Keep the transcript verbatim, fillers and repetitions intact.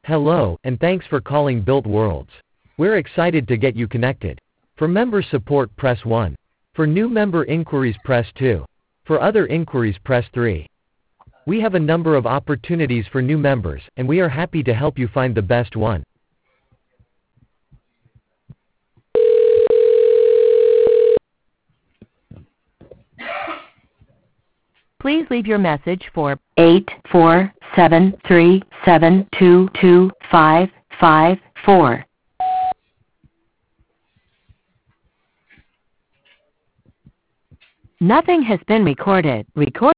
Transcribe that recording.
Hello, and thanks for calling Built Worlds. We're excited to get you connected. For member support, press one. For new member inquiries, press two. For other inquiries, press three. We have a number of opportunities for new members, and we are happy to help you find the best one. Please leave your message for eight four seven three seven two two five five four. Nothing has been recorded. Record